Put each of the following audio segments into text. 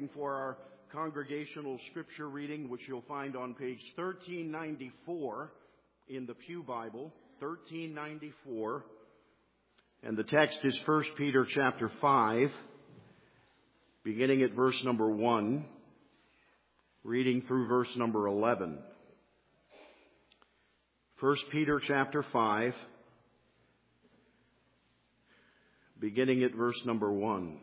stand for our congregational scripture reading, which you'll find on page 1394 in the Pew Bible, 1394. And the text is 1 Peter chapter 5, beginning at verse number 1, reading through verse number 11. 1 Peter chapter 5, beginning at verse number 1.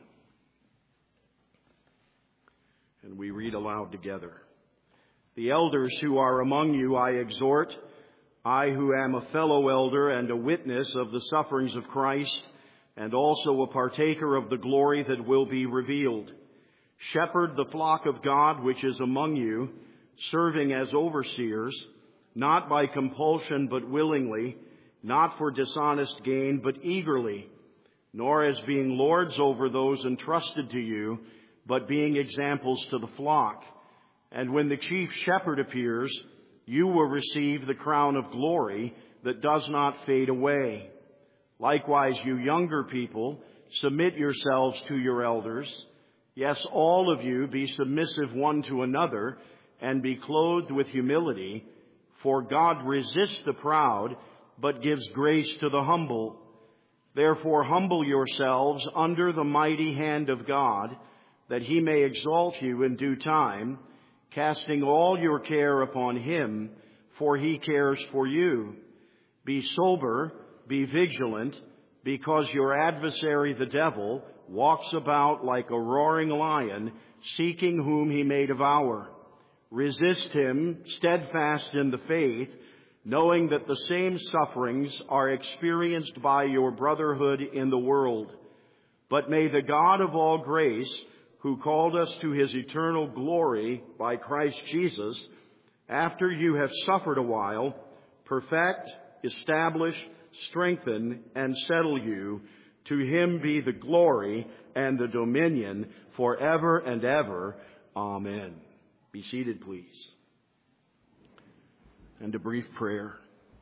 And we read aloud together. The elders who are among you I exhort, I who am a fellow elder and a witness of the sufferings of Christ, and also a partaker of the glory that will be revealed. Shepherd the flock of God which is among you, serving as overseers, not by compulsion but willingly, not for dishonest gain but eagerly, nor as being lords over those entrusted to you, but being examples to the flock. And when the chief shepherd appears, you will receive the crown of glory that does not fade away. Likewise, you younger people, submit yourselves to your elders. Yes, all of you be submissive one to another, and be clothed with humility. For God resists the proud, but gives grace to the humble. Therefore, humble yourselves under the mighty hand of God, that he may exalt you in due time, casting all your care upon him, for he cares for you. Be sober, be vigilant, because your adversary the devil walks about like a roaring lion, seeking whom he may devour. Resist him, steadfast in the faith, knowing that the same sufferings are experienced by your brotherhood in the world. But may the God of all grace, who called us to his eternal glory by Christ Jesus, after you have suffered a while, perfect, establish, strengthen, and settle you. To him be the glory and the dominion forever and ever. Amen. Be seated, please. And a brief prayer.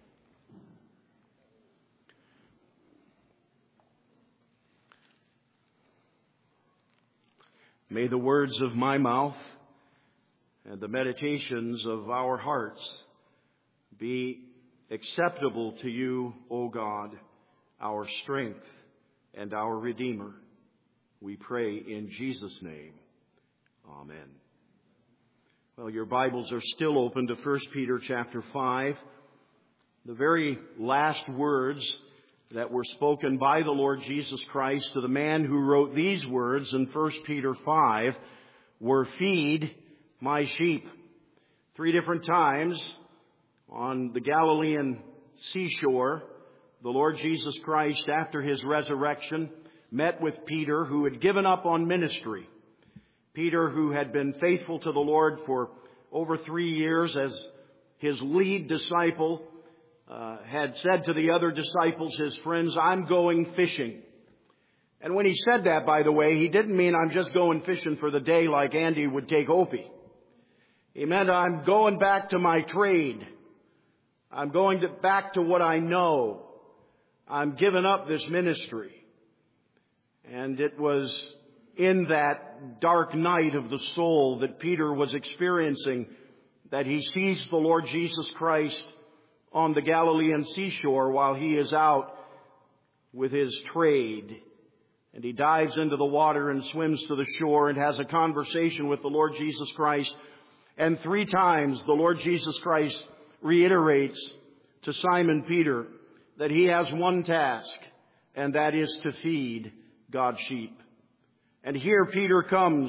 May the words of my mouth and the meditations of our hearts be acceptable to you, O God, our strength and our Redeemer. We pray in Jesus' name. Amen. Well, your Bibles are still open to 1 Peter chapter 5. The very last words that were spoken by the Lord Jesus Christ to the man who wrote these words in 1 Peter 5 were, "Feed my sheep." 3 different times on the Galilean seashore, the Lord Jesus Christ, after his resurrection, met with Peter, who had given up on ministry. Peter, who had been faithful to the Lord for over 3 years as his lead disciple, had said to the other disciples, his friends, "I'm going fishing." And when he said that, by the way, he didn't mean I'm just going fishing for the day like Andy would take Opie. He meant I'm going back to my trade. I'm going back to what I know. I'm giving up this ministry. And it was in that dark night of the soul that Peter was experiencing that he sees the Lord Jesus Christ on the Galilean seashore while he is out with his trade. And he dives into the water and swims to the shore and has a conversation with the Lord Jesus Christ. And 3 times the Lord Jesus Christ reiterates to Simon Peter that he has one task, and that is to feed God's sheep. And here Peter comes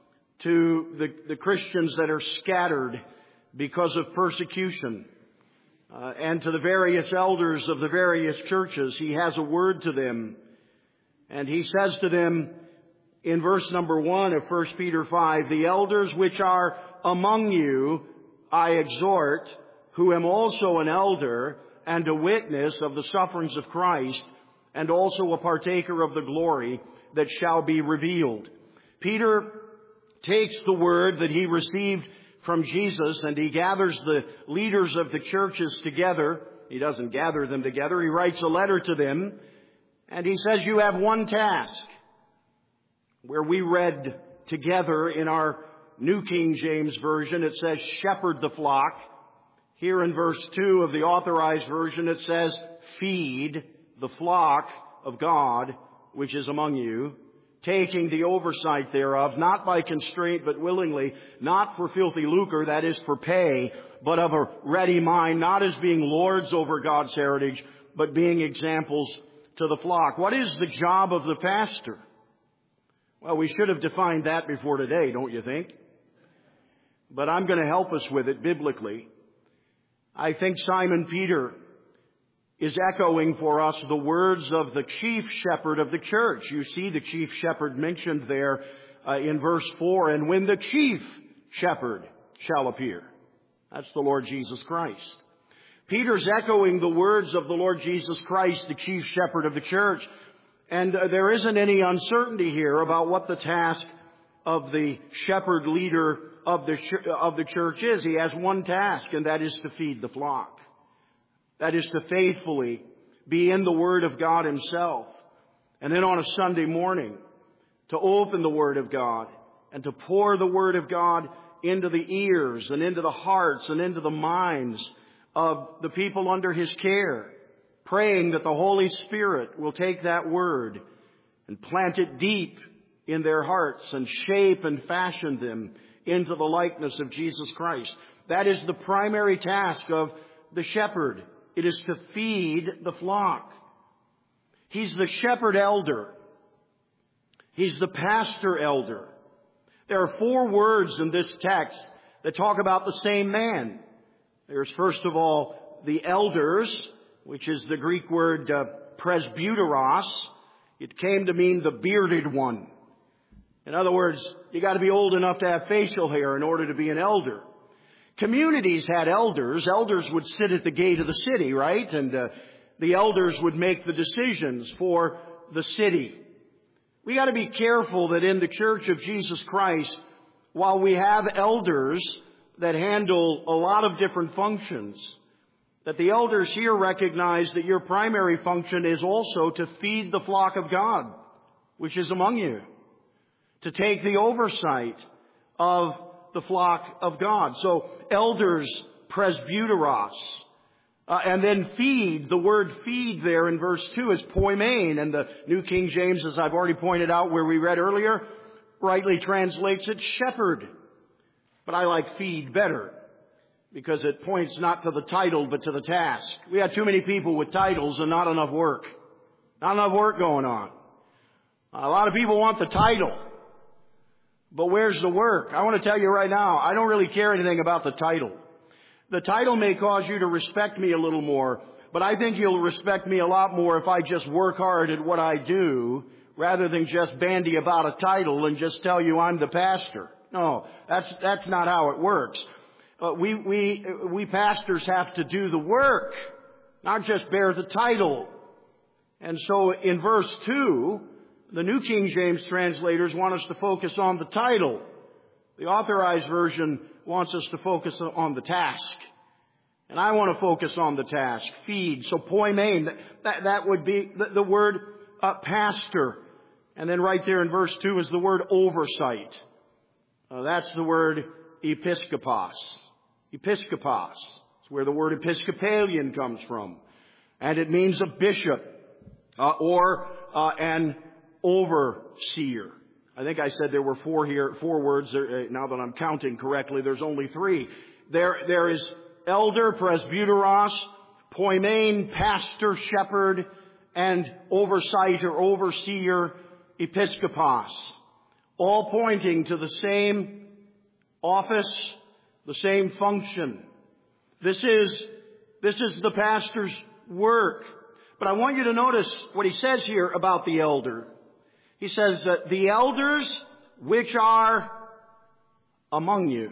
to the Christians that are scattered because of persecution. And to the various elders of the various churches, he has a word to them. And he says to them in verse number 1 of 1 Peter 5, "The elders which are among you I exhort, who am also an elder and a witness of the sufferings of Christ, and also a partaker of the glory that shall be revealed." Peter takes the word that he received from Jesus, and he gathers the leaders of the churches together. He doesn't gather them together. He writes a letter to them, and he says, "You have one task." Where we read together. In our New King James Version, it says, shepherd the flock. Here in verse 2 of the Authorized Version, it says, feed the flock of God, which is among you, taking the oversight thereof, not by constraint, but willingly, not for filthy lucre, that is for pay, but of a ready mind, not as being lords over God's heritage, but being examples to the flock. What is the job of the pastor? Well, we should have defined that before today, don't you think? But I'm going to help us with it biblically. I think Simon Peter is echoing for us the words of the chief shepherd of the church. You see the chief shepherd mentioned there in verse 4, and when the chief shepherd shall appear. That's the Lord Jesus Christ. Peter's echoing the words of the Lord Jesus Christ, the chief shepherd of the church. And there isn't any uncertainty here about what the task of the shepherd leader of the church is. He has one task, and that is to feed the flock. That is to faithfully be in the Word of God Himself. And then on a Sunday morning, to open the Word of God and to pour the Word of God into the ears and into the hearts and into the minds of the people under His care, praying that the Holy Spirit will take that Word and plant it deep in their hearts and shape and fashion them into the likeness of Jesus Christ. That is the primary task of the shepherd. It is to feed the flock. He's the shepherd elder. He's the pastor elder. There are 4 words in this text that talk about the same man. There's first of all the elders, which is the Greek word presbyteros. It came to mean the bearded one. In other words, you got to be old enough to have facial hair in order to be an elder. Communities had elders. Elders would sit at the gate of the city, right? And the elders would make the decisions for the city. We got to be careful that in the Church of Jesus Christ, while we have elders that handle a lot of different functions, that the elders here recognize that your primary function is also to feed the flock of God, which is among you, to take the oversight of the flock of God. So elders, presbyteros, and then feed. The word feed there in verse 2 is poimen, and the New King James, as I've already pointed out where we read earlier, rightly translates it shepherd. But I like feed better because it points not to the title but to the task. We have too many people with titles and not enough work. Not enough work going on. A lot of people want the title. But where's the work? I want to tell you right now, I don't really care anything about the title. The title may cause you to respect me a little more, but I think you'll respect me a lot more if I just work hard at what I do rather than just bandy about a title and just tell you I'm the pastor. No, that's not how it works. We pastors have to do the work, not just bear the title. And so in verse 2, the New King James translators want us to focus on the title. The Authorized Version wants us to focus on the task. And I want to focus on the task, feed. So poimen, that would be the word pastor. And then right there in verse 2 is the word oversight. That's the word episkopos. Episkopos. It's where the word Episcopalian comes from. And it means a bishop or an overseer. I think I said there were 4 words. Now that I'm counting correctly, there's only 3. There is elder, presbyteros, poimen, pastor, shepherd, and oversight or overseer, episkopos. All pointing to the same office, the same function. This is the pastor's work. But I want you to notice what he says here about the elder. He says that the elders which are among you.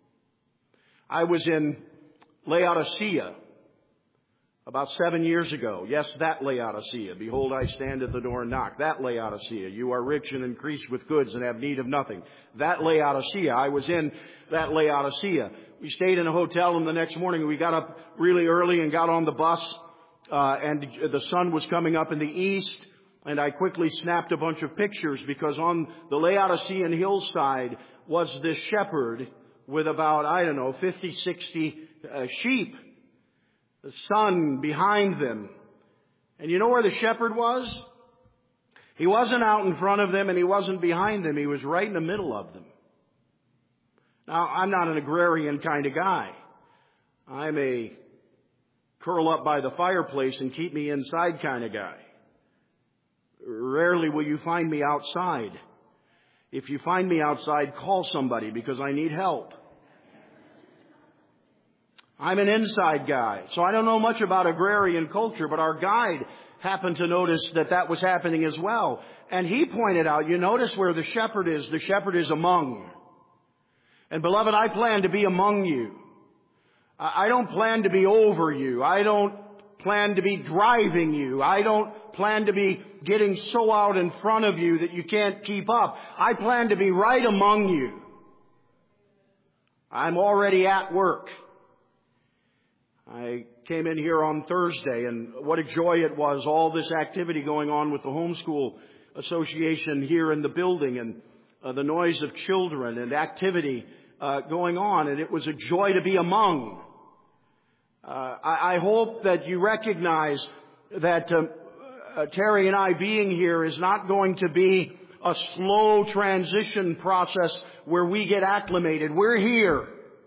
I was in Laodicea about 7 years ago. Yes, that Laodicea. Behold, I stand at the door and knock. That Laodicea. You are rich and increased with goods and have need of nothing. That Laodicea. I was in that Laodicea. We stayed in a hotel, and the next morning we got up really early and got on the bus, and the sun was coming up in the east. And I quickly snapped a bunch of pictures because on the Laodicean hillside was this shepherd with about, 50, 60 sheep. The sun behind them. And you know where the shepherd was? He wasn't out in front of them and he wasn't behind them. He was right in the middle of them. Now, I'm not an agrarian kind of guy. I'm a curl up by the fireplace and keep me inside kind of guy. Rarely will you find me outside. If you find me outside, call somebody because I need help. I'm an inside guy, so I don't know much about agrarian culture, but our guide happened to notice that that was happening as well. And he pointed out, you notice where the shepherd is among. And beloved, I plan to be among you. I don't plan to be over you. I don't plan to be driving you. I don't plan to be getting so out in front of you that you can't keep up. I plan to be right among you. I'm already at work. I came in here on Thursday, and what a joy it was, all this activity going on with the Homeschool Association here in the building, and the noise of children and activity going on, and it was a joy to be among. I hope that you recognize that Terry and I being here is not going to be a slow transition process where we get acclimated. We're here.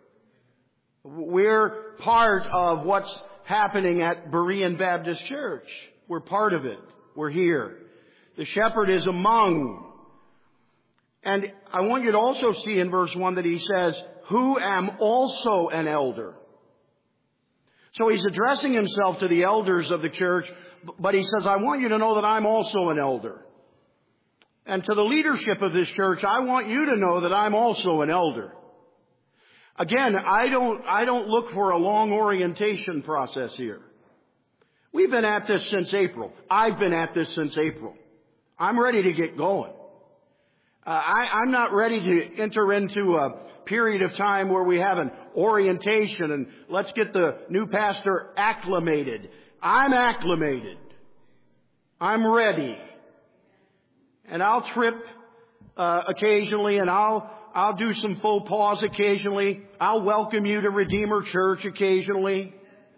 We're part of what's happening at Berean Baptist Church. We're part of it. We're here. The shepherd is among. And I want you to also see in verse 1 that he says, who am also an elder. So he's addressing himself to the elders of the church, but he says, I want you to know that I'm also an elder. And to the leadership of this church, I want you to know that I'm also an elder. Again, I don't look for a long orientation process here. We've been at this since April. I've been at this since April. I'm ready to get going. I'm not ready to enter into a period of time where we have an orientation and let's get the new pastor acclimated. I'm acclimated. I'm ready. And I'll trip occasionally, and I'll do some faux pas occasionally. I'll welcome you to Redeemer Church occasionally.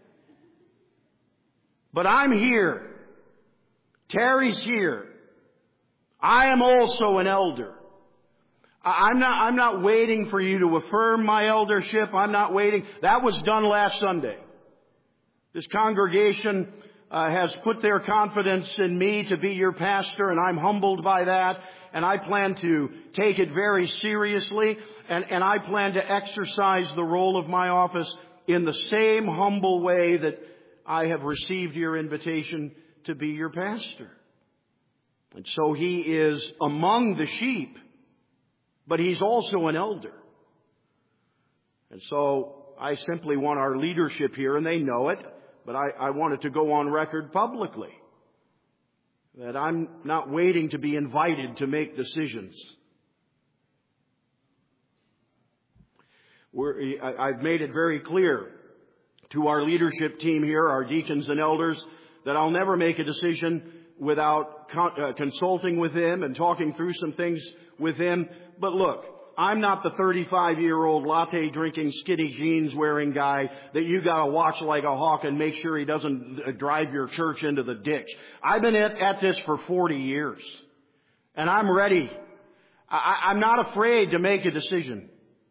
But I'm here. Terry's here. I am also an elder. I'm not waiting for you to affirm my eldership. I'm not waiting. That was done last Sunday. This congregation has put their confidence in me to be your pastor, and I'm humbled by that. And I plan to take it very seriously, and I plan to exercise the role of my office in the same humble way that I have received your invitation to be your pastor. And so he is among the sheep, but he's also an elder. And so I simply want our leadership here, and they know it, but I want it to go on record publicly, that I'm not waiting to be invited to make decisions. I've made it very clear to our leadership team here, our deacons and elders, that I'll never make a decision without consulting with them and talking through some things with them. But look, I'm not the 35-year-old latte-drinking, skinny jeans-wearing guy that you got to watch like a hawk and make sure he doesn't drive your church into the ditch. I've been at this for 40 years, and I'm ready. I'm not afraid to make a decision.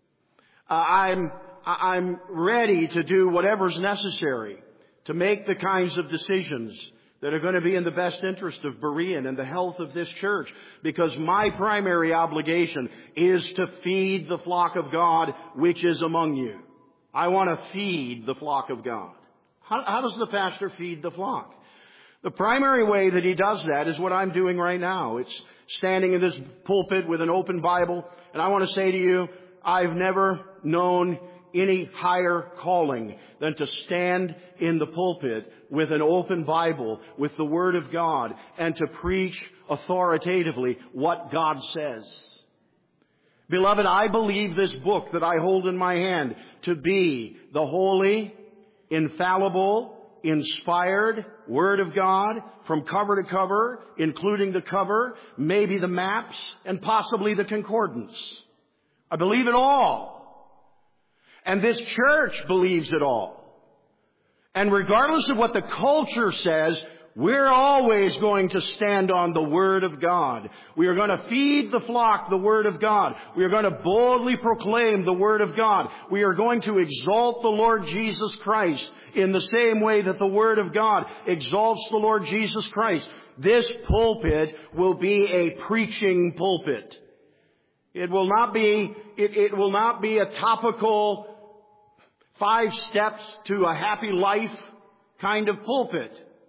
I'm ready to do whatever's necessary to make the kinds of decisions that are going to be in the best interest of Berean and the health of this church, because my primary obligation is to feed the flock of God which is among you. I want to feed the flock of God. How does the pastor feed the flock? The primary way that he does that is what I'm doing right now. It's standing in this pulpit with an open Bible, and I want to say to you, I've never known any higher calling than to stand in the pulpit with an open Bible, with the Word of God, and to preach authoritatively what God says. Beloved, I believe this book that I hold in my hand to be the holy, infallible, inspired Word of God from cover to cover, including the cover, maybe the maps, and possibly the concordance. I believe it all. And this church believes it all. And regardless of what the culture says, we're always going to stand on the Word of God. We are going to feed the flock the Word of God. We are going to boldly proclaim the Word of God. We are going to exalt the Lord Jesus Christ in the same way that the Word of God exalts the Lord Jesus Christ. This pulpit will be a preaching pulpit. It will not be a topical 5 steps to a happy life kind of pulpit.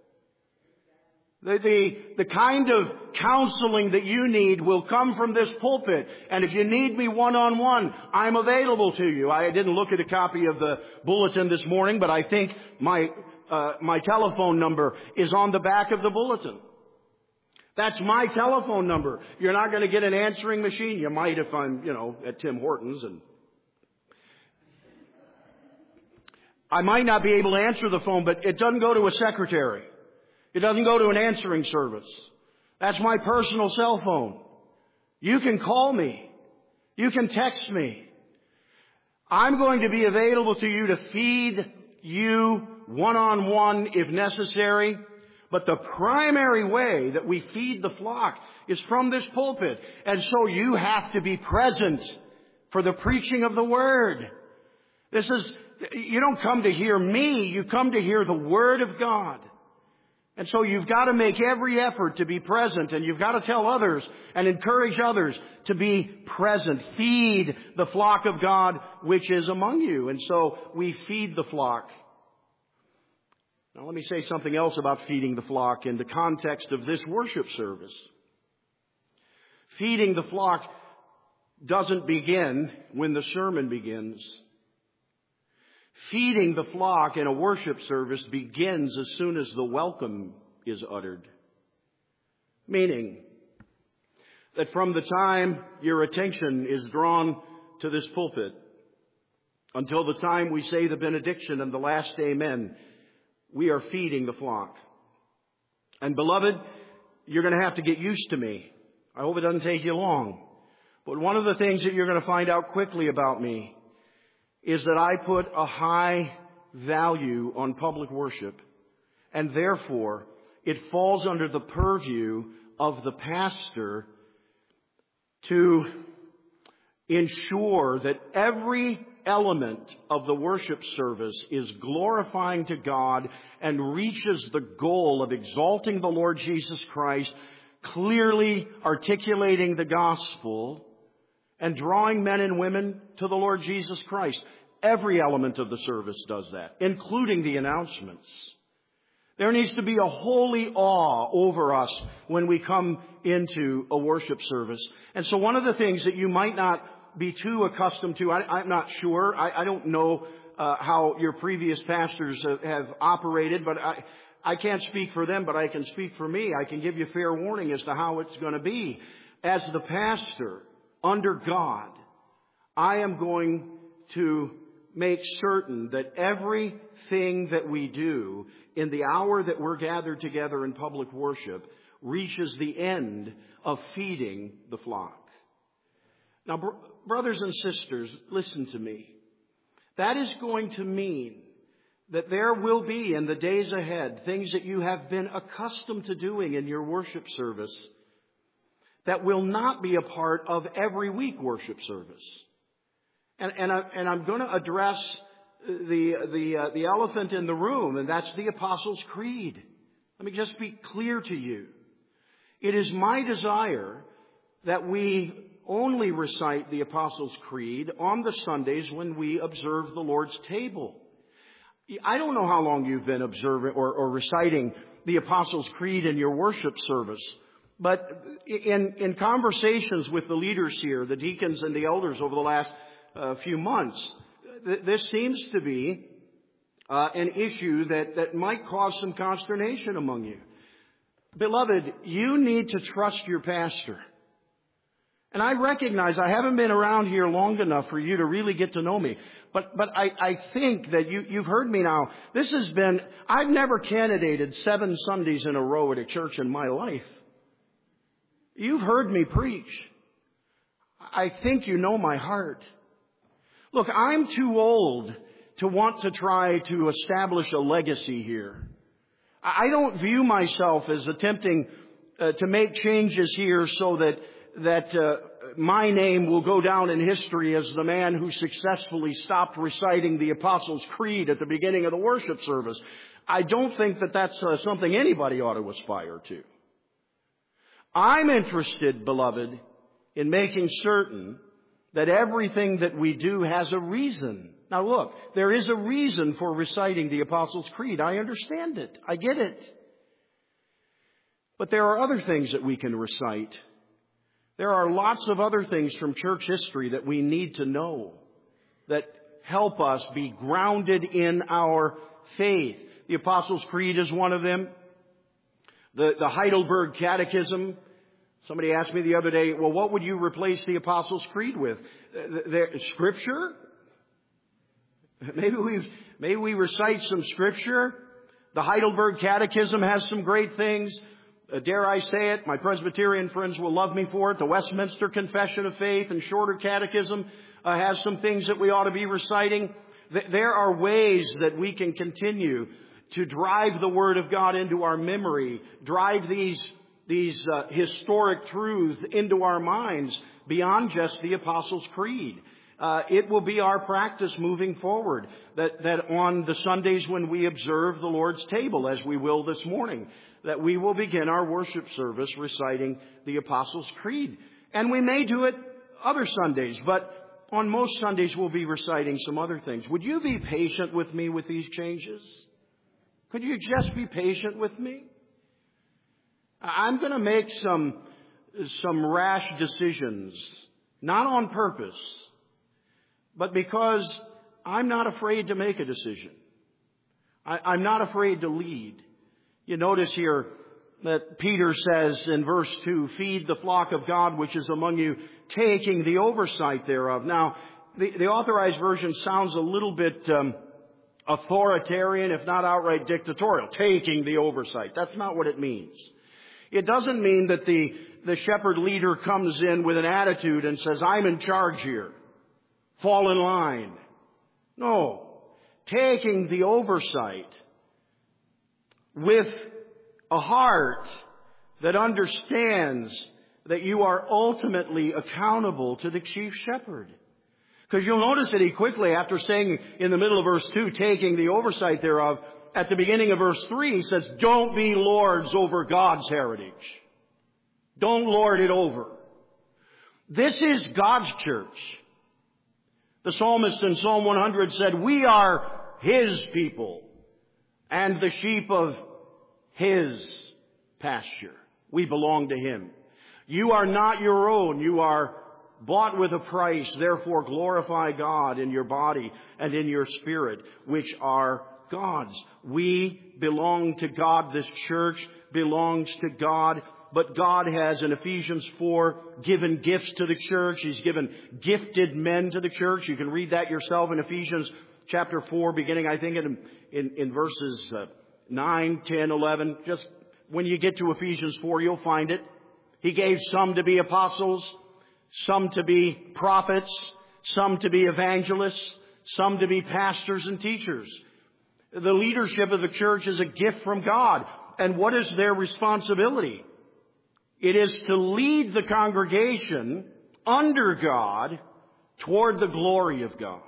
The kind of counseling that you need will come from this pulpit. And if you need me one-on-one, I'm available to you. I didn't look at a copy of the bulletin this morning, but I think my telephone number is on the back of the bulletin. That's my telephone number. You're not going to get an answering machine. You might if I'm, at Tim Hortons, and I might not be able to answer the phone, but it doesn't go to a secretary. It doesn't go to an answering service. That's my personal cell phone. You can call me. You can text me. I'm going to be available to you to feed you one-on-one if necessary. But the primary way that we feed the flock is from this pulpit. And so you have to be present for the preaching of the Word. You don't come to hear me. You come to hear the Word of God. And so you've got to make every effort to be present, and you've got to tell others and encourage others to be present. Feed the flock of God which is among you. And so we feed the flock. Now let me say something else about feeding the flock in the context of this worship service. Feeding the flock doesn't begin when the sermon begins. Feeding the flock in a worship service begins as soon as the welcome is uttered. Meaning that from the time your attention is drawn to this pulpit until the time we say the benediction and the last amen, we are feeding the flock. And beloved, you're going to have to get used to me. I hope it doesn't take you long. But one of the things that you're going to find out quickly about me is that I put a high value on public worship, and therefore it falls under the purview of the pastor to ensure that every element of the worship service is glorifying to God and reaches the goal of exalting the Lord Jesus Christ, clearly articulating the gospel, and drawing men and women to the Lord Jesus Christ. Every element of the service does that, including the announcements. There needs to be a holy awe over us when we come into a worship service. And so one of the things that you might not be too accustomed to, I'm not sure, I don't know how your previous pastors have operated, but I can't speak for them, but I can speak for me. I can give you fair warning as to how it's going to be. As the pastor, under God, I am going to make certain that everything that we do in the hour that we're gathered together in public worship reaches the end of feeding the flock. Now, brothers and sisters, listen to me. That is going to mean that there will be in the days ahead things that you have been accustomed to doing in your worship service that will not be a part of every week worship service. And I'm going to address the elephant in the room, and that's the Apostles' Creed. Let me just be clear to you. It is my desire that we only recite the Apostles' Creed on the Sundays when we observe the Lord's table. I don't know how long you've been observing or reciting the Apostles' Creed in your worship service, but in conversations with the leaders here, the deacons and the elders over the last few months, this seems to be an issue that might cause some consternation among you. Beloved, you need to trust your pastor. And I recognize I haven't been around here long enough for you to really get to know me. But I think that you've heard me now. I've never candidated 7 Sundays in a row at a church in my life. You've heard me preach. I think you know my heart. Look, I'm too old to want to try to establish a legacy here. I don't view myself as attempting to make changes here so that my name will go down in history as the man who successfully stopped reciting the Apostles' Creed at the beginning of the worship service. I don't think that that's something anybody ought to aspire to. I'm interested, beloved, in making certain that everything that we do has a reason. Now look, there is a reason for reciting the Apostles' Creed. I understand it. I get it. But there are other things that we can recite. There are lots of other things from church history that we need to know that help us be grounded in our faith. The Apostles' Creed is one of them. The Heidelberg Catechism. Somebody asked me the other day, well, what would you replace the Apostles' Creed with? Scripture? Maybe we recite some Scripture. The Heidelberg Catechism has some great things. Dare I say it, my Presbyterian friends will love me for it. The Westminster Confession of Faith and Shorter Catechism has some things that we ought to be reciting. There are ways that we can continue to drive the Word of God into our memory, drive these historic truths into our minds beyond just the Apostles' Creed. It will be our practice moving forward that on the Sundays when we observe the Lord's table, as we will this morning, that we will begin our worship service reciting the Apostles' Creed. And we may do it other Sundays, but on most Sundays we'll be reciting some other things. Would you be patient with me with these changes? Could you just be patient with me? I'm going to make some rash decisions, not on purpose, but because I'm not afraid to make a decision. I'm not afraid to lead. You notice here that Peter says in verse 2, feed the flock of God which is among you, taking the oversight thereof. Now, the Authorized Version sounds a little bit authoritarian, if not outright dictatorial, taking the oversight. That's not what it means. It doesn't mean that the shepherd leader comes in with an attitude and says, I'm in charge here. Fall in line. No. Taking the oversight with a heart that understands that you are ultimately accountable to the chief shepherd. Because you'll notice that he quickly, after saying in the middle of verse 2, taking the oversight thereof, at the beginning of verse 3, he says, don't be lords over God's heritage. Don't lord it over. This is God's church. The psalmist in Psalm 100 said, we are His people and the sheep of His pasture. We belong to Him. You are not your own. You are bought with a price. Therefore glorify God in your body and in your spirit, which are God's. We belong to God. This church belongs to God. But God has, in Ephesians 4, given gifts to the church. He's given gifted men to the church. You can read that yourself in Ephesians chapter 4, beginning, I think, in verses 9, 10, 11. Just when you get to Ephesians 4, you'll find it. He gave some to be apostles, some to be prophets, some to be evangelists, some to be pastors and teachers. The leadership of the church is a gift from God. And what is their responsibility? It is to lead the congregation under God toward the glory of God.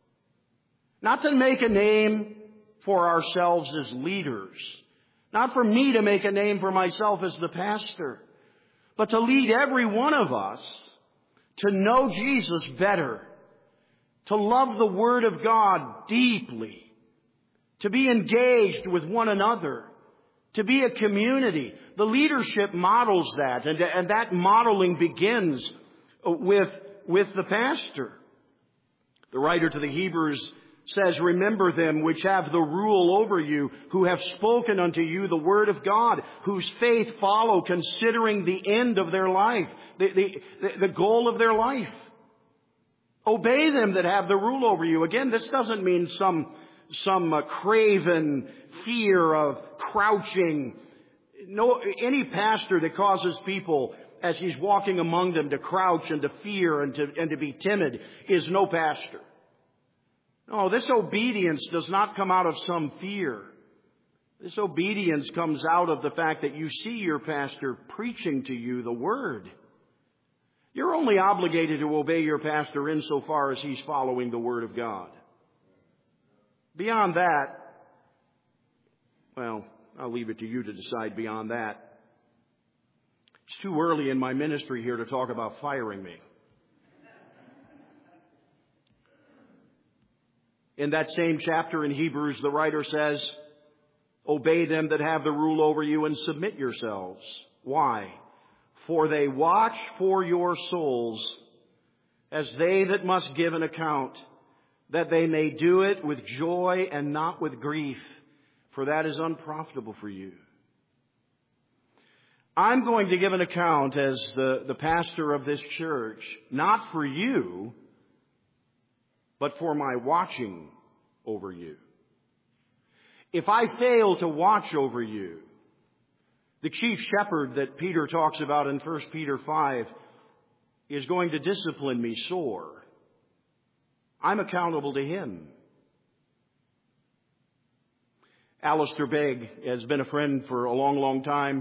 Not to make a name for ourselves as leaders. Not for me to make a name for myself as the pastor. But to lead every one of us to know Jesus better. To love the Word of God deeply. To be engaged with one another. To be a community. The leadership models that. And that modeling begins with the pastor. The writer to the Hebrews says, remember them which have the rule over you, who have spoken unto you the word of God, whose faith follow, considering the end of their life, the goal of their life. Obey them that have the rule over you. Again, this doesn't mean some craven fear of crouching. No, any pastor that causes people, as he's walking among them, to crouch and to fear and to be timid is no pastor. No, this obedience does not come out of some fear. This obedience comes out of the fact that you see your pastor preaching to you the Word. You're only obligated to obey your pastor insofar as he's following the Word of God. Beyond that, well, I'll leave it to you to decide beyond that. It's too early in my ministry here to talk about firing me. In that same chapter in Hebrews, the writer says, obey them that have the rule over you and submit yourselves. Why? For they watch for your souls as they that must give an account, that they may do it with joy and not with grief, for that is unprofitable for you. I'm going to give an account as the pastor of this church, not for you, but for my watching over you. If I fail to watch over you, the chief shepherd that Peter talks about in 1 Peter 5 is going to discipline me sore. I'm accountable to him. Alistair Begg has been a friend for a long, long time.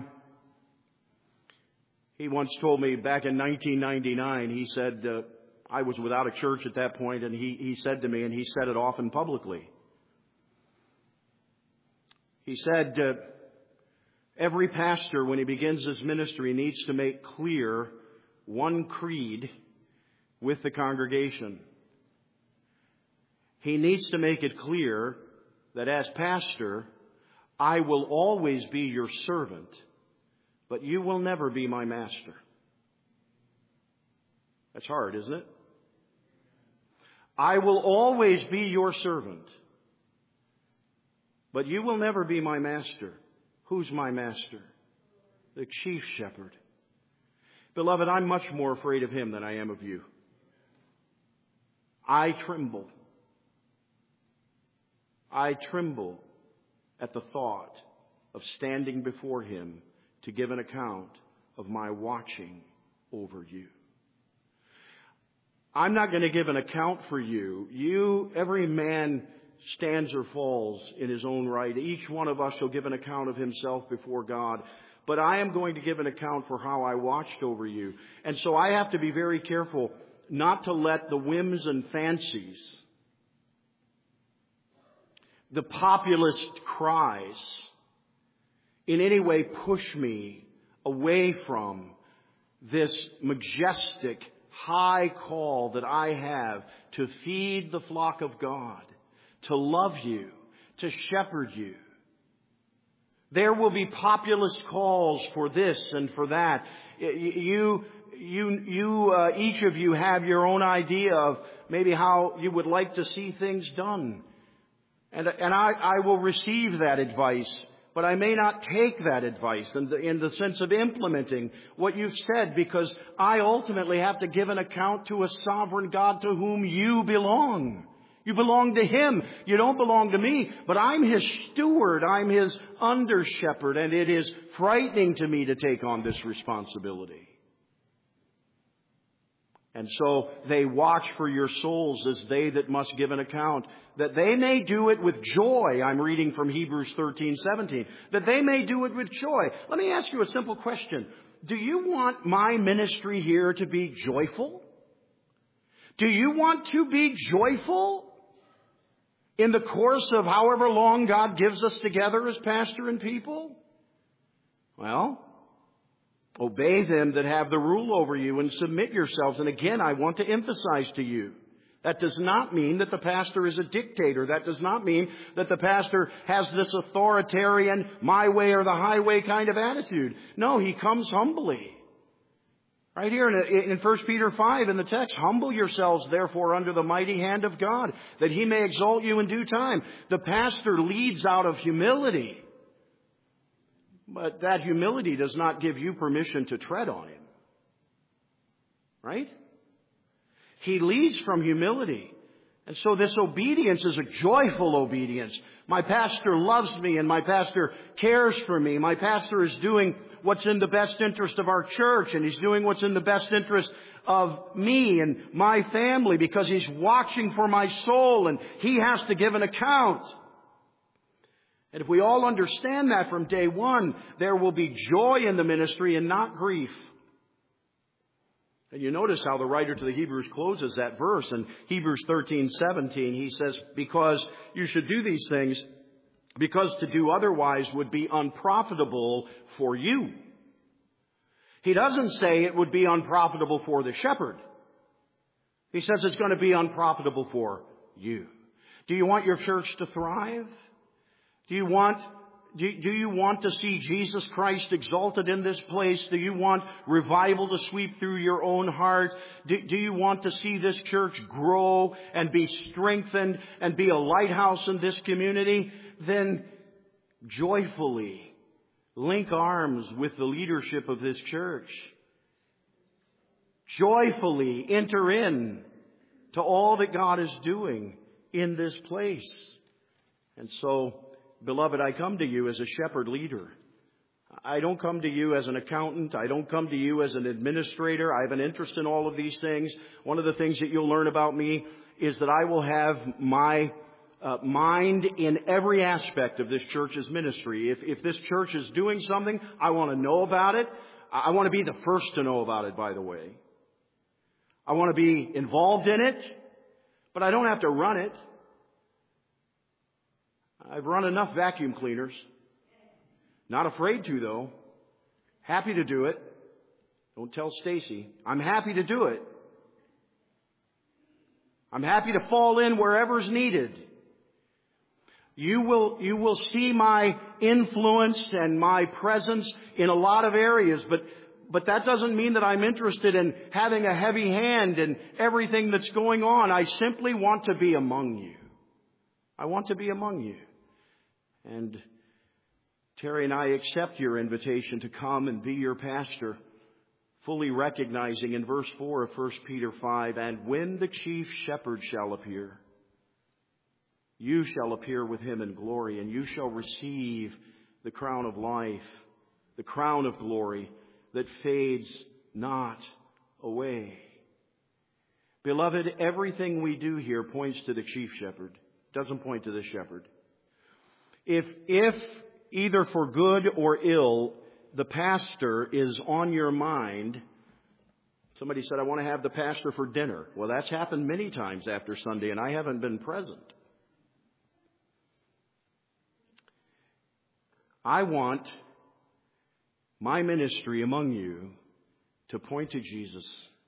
He once told me back in 1999, he said, I was without a church at that point, and he said to me, and he said it often publicly. He said, every pastor, when he begins his ministry, needs to make clear one creed with the congregation. He needs to make it clear that as pastor, I will always be your servant, but you will never be my master. That's hard, isn't it? I will always be your servant, but you will never be my master. Who's my master? The chief shepherd. Beloved, I'm much more afraid of him than I am of you. I tremble. I tremble at the thought of standing before him to give an account of my watching over you. I'm not going to give an account for you. Every man stands or falls in his own right. Each one of us shall give an account of himself before God. But I am going to give an account for how I watched over you. And so I have to be very careful not to let the whims and fancies, the populist cries, in any way push me away from this majestic, high call that I have to feed the flock of God, to love you, to shepherd you. There will be populist calls for this and for that. Each of you have your own idea of maybe how you would like to see things done. And I will receive that advice, but I may not take that advice in the sense of implementing what you've said, because I ultimately have to give an account to a sovereign God to whom you belong. You belong to him. You don't belong to me. But I'm his steward. I'm his under shepherd. And it is frightening to me to take on this responsibility. And so they watch for your souls as they that must give an account, that they may do it with joy. I'm reading from Hebrews 13:17. That they may do it with joy. Let me ask you a simple question. Do you want my ministry here to be joyful? Do you want to be joyful in the course of however long God gives us together as pastor and people? Well, obey them that have the rule over you and submit yourselves. And again, I want to emphasize to you, that does not mean that the pastor is a dictator. That does not mean that the pastor has this authoritarian, my way or the highway kind of attitude. No, he comes humbly. Right here in 1 Peter 5 in the text, humble yourselves therefore under the mighty hand of God, that He may exalt you in due time. The pastor leads out of humility. But that humility does not give you permission to tread on him. Right? He leads from humility. And so this obedience is a joyful obedience. My pastor loves me and my pastor cares for me. My pastor is doing what's in the best interest of our church, and he's doing what's in the best interest of me and my family because he's watching for my soul and he has to give an account. And if we all understand that from day one, there will be joy in the ministry and not grief. And you notice how the writer to the Hebrews closes that verse in Hebrews 13:17. He says, because you should do these things, because to do otherwise would be unprofitable for you. He doesn't say it would be unprofitable for the shepherd. He says it's going to be unprofitable for you. Do you want your church to thrive? Do you want to see Jesus Christ exalted in this place? Do you want revival to sweep through your own heart? Do you want to see this church grow and be strengthened and be a lighthouse in this community? Then joyfully link arms with the leadership of this church. Joyfully enter in to all that God is doing in this place. And so, beloved, I come to you as a shepherd leader. I don't come to you as an accountant. I don't come to you as an administrator. I have an interest in all of these things. One of the things that you'll learn about me is that I will have my mind in every aspect of this church's ministry. If this church is doing something, I want to know about it. I want to be the first to know about it, by the way. I want to be involved in it, but I don't have to run it. I've run enough vacuum cleaners. Not afraid to, though. Happy to do it. Don't tell Stacy. I'm happy to do it. I'm happy to fall in wherever's needed. You will see my influence and my presence in a lot of areas, but that doesn't mean that I'm interested in having a heavy hand in everything that's going on. I simply want to be among you. I want to be among you. And Terry and I accept your invitation to come and be your pastor, fully recognizing in verse 4 of 1 Peter 5, and when the chief shepherd shall appear, you shall appear with him in glory, and you shall receive the crown of life, the crown of glory that fades not away. Beloved, everything we do here points to the chief shepherd. It doesn't point to the shepherd. If either for good or ill, the pastor is on your mind. Somebody said, I want to have the pastor for dinner. Well, that's happened many times after Sunday, and I haven't been present. I want my ministry among you to point to Jesus.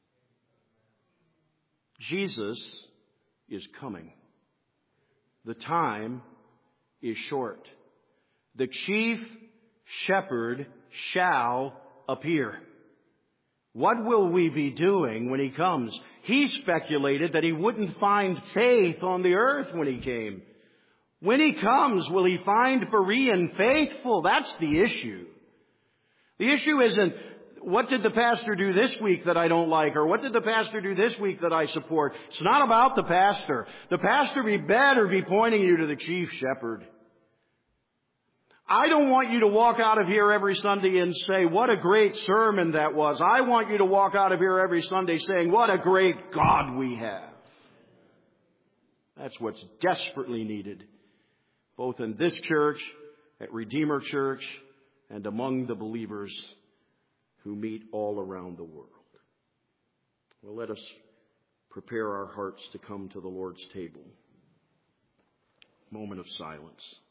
Jesus is coming. The time is short. The chief shepherd shall appear. What will we be doing when he comes? He speculated that he wouldn't find faith on the earth when he came. When he comes, will he find Berean faithful? That's the issue. The issue isn't, what did the pastor do this week that I don't like? Or what did the pastor do this week that I support? It's not about the pastor. The pastor better be pointing you to the chief shepherd. I don't want you to walk out of here every Sunday and say, what a great sermon that was. I want you to walk out of here every Sunday saying, what a great God we have. That's what's desperately needed, both in this church, at Redeemer Church, and among the believers who meet all around the world. Well, let us prepare our hearts to come to the Lord's table. Moment of silence.